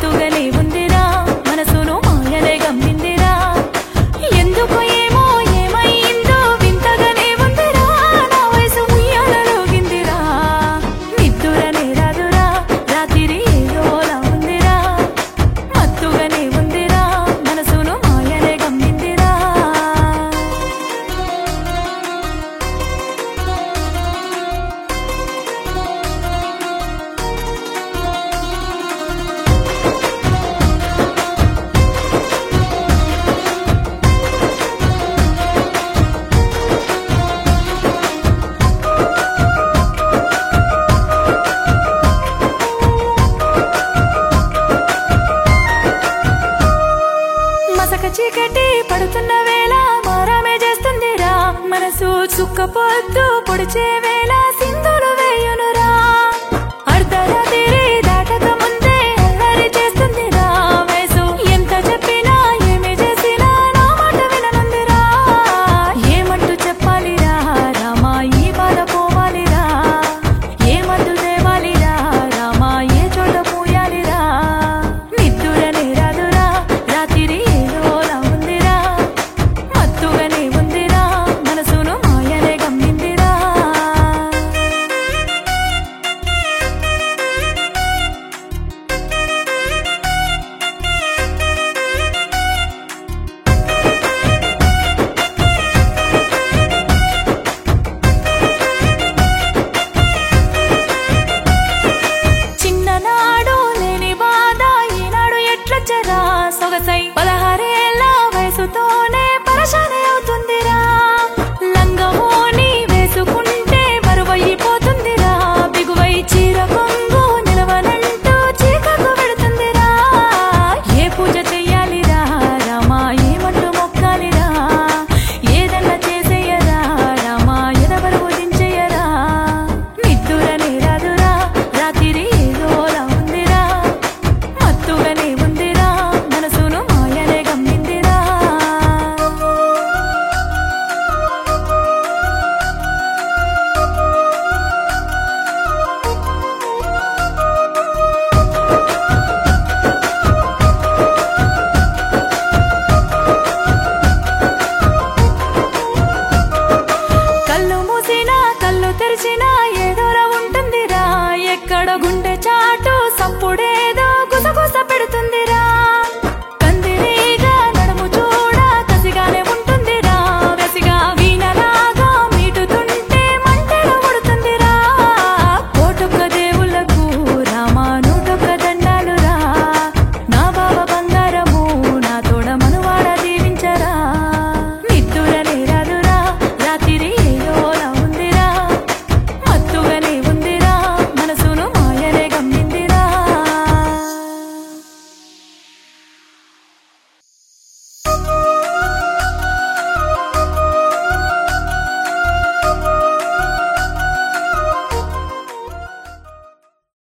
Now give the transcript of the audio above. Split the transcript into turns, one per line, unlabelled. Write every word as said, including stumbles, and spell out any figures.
మత్తుగానే ఉందిరా మనసును మాయలే గమ్మిందిరా ఎందుకు ఏమో ఏమైందో వింతగానే ఉందిరా నా వయసు ఉయ్యాలలోగిందిరా నిద్దురనే రాదురా రాత్రి ఏదోలా ఉందిరా మత్తుగానే ఉందిరా మనసును మాయలే గమ్మిందిరా మసక చీకటి పడుతున్న వేళ మారామే చేస్తుందిరా మనసు చుక్కపోద్దు పొడిచే వేళ సింధులు వేయునురా అర్ధరాత్రి దాటక ముందే అల్లరి చేస్తుందిరా వయసు ఎంత చెప్పినా ఏమి చేసినా నా మాట విననుందిరా ఏమంటూ చెప్పాలిరా రామా ఈ బాధ పోవాలిరా ఏమంటూ తేవాలిరా రామా ఏ చోట పూయాలిరా నిద్దురనే రాదురా రాత్రి ఏదోలా ఉందిరా మత్తుగానే ఉందిరా మనసును మాయలే గమ్మిందిరా చిన్ననాడు లేని బాధ ఈనాడు ఎట్లొచ్చరా సొగసై పదహారేళ్ళ వయసుతోనే పరశానే అవుతుందిరా లంగమోని వేసుకుంటే బరువైపోతుందిరా బిగువై చీర కొంగు నిలవనంటూ చీకకు పెడుతుందిరా ఏ పూజ చెయ్యాలిరా రామా ఏమంటూ మొక్కాలిరా ఏదన్నా చేసేయరా రామా ఎదవరు దించేయరా నిద్దురనే రాదురా రాత్రి ఏదోలా ఉందిరా మత్తుగానే ఉందిరా మనసును మాయలే గమ్మిందిరా కళ్ళు మూసినా కళ్ళు తెరిచినా ఏదోలా ఉంటుందిరా ఎక్కడ గుండె చాటు సప్పుడేదో గుసగుస పెడుతుంది